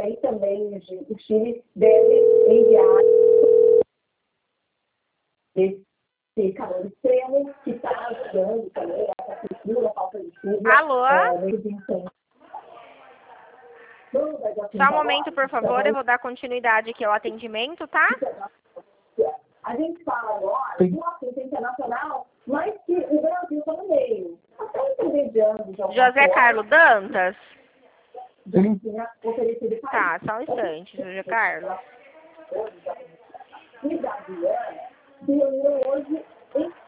E também o Chile deve enviar esse calor extremo que está ajudando também essa cultura, a falta de chuva. Alô? Só um momento, por favor, eu vou dar continuidade aqui ao atendimento, tá? A gente fala agora do assunto internacional, mas que o Brasil está no meio. Até intermediando. José Carlos Dantas? Oferecido Tá, só um instante, José Carlos. E da Diana se uniu hoje em